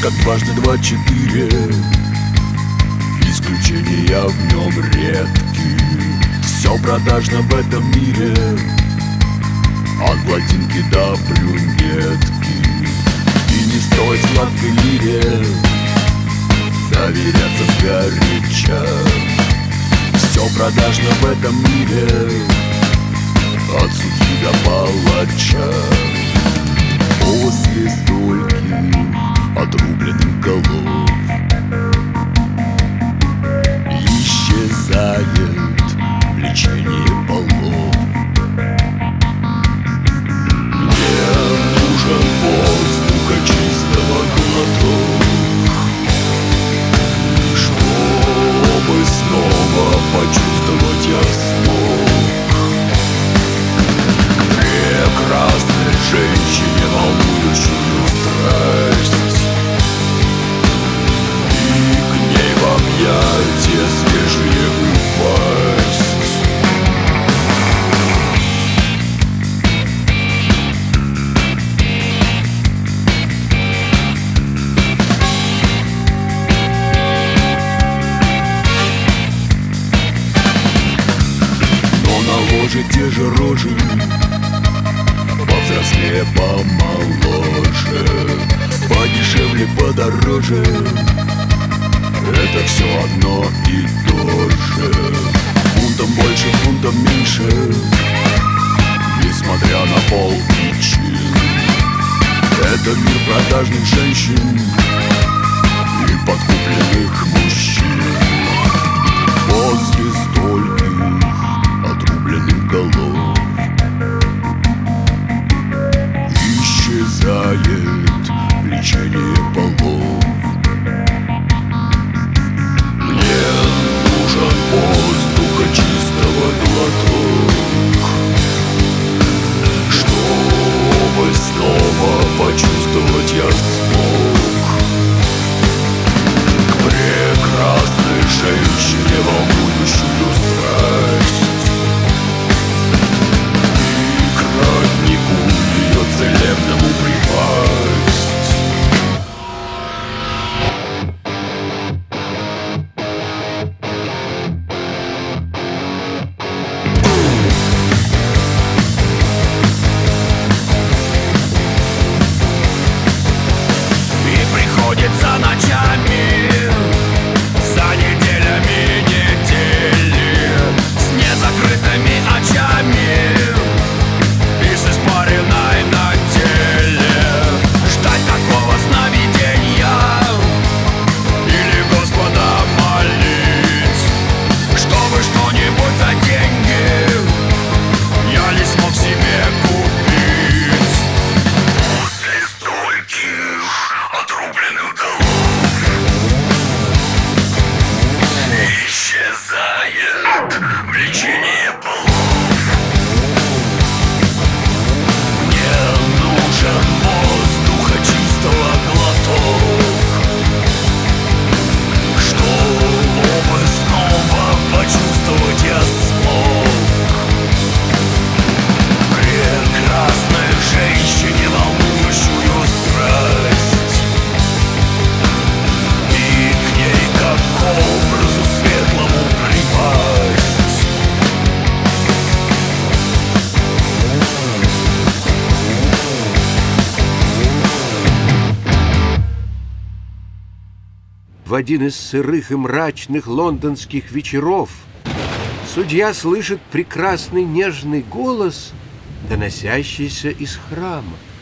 как дважды два четыре, исключения в нем редки. Все продажно в этом мире, от блондинки до брюнетки. И не стоит сладкой лире доверяться сгоряча. Все продажно в этом мире, от судьи до палача. После стольких отрубленных голов исчезает влечение полов. Мне нужен воздуха чистого глоток, чтобы снова почувствовать я смог. К прекрасной женщине, волнующую страсть, и к ней в объятия свежие упасть. Но на ложе те же рожи, повзрослее, помоложе, подешевле, подороже. Это все одно и то же. Фунтом больше, фунтом меньше, несмотря на пол и чин. Это мир продажных женщин и подкупленных мужчин. После стольких отрубленных голов исчезает влечение полов. Мне нужен воздуха чистого глоток, чтобы снова почувствовать я смог. К прекрасной женщине, волнующую страсть, и к роднику ее целебному припасть. Приходится ночами, за неделями недели, с незакрытыми очами и с испаренной на теле, ждать такого сновидения или Господа молить, чтобы что-нибудь за деньги я не смог себе купить. После стольких отрубленных голов исчезает влечение полов. Мне нужен воздуха чистого глоток, чтобы снова почувствовать я смог. Прекрасной женщине, волнующую страсть, и к ней как к образу светлому припасть. В один из сырых и мрачных лондонских вечеров судья слышит прекрасный нежный голос, доносящийся из храма.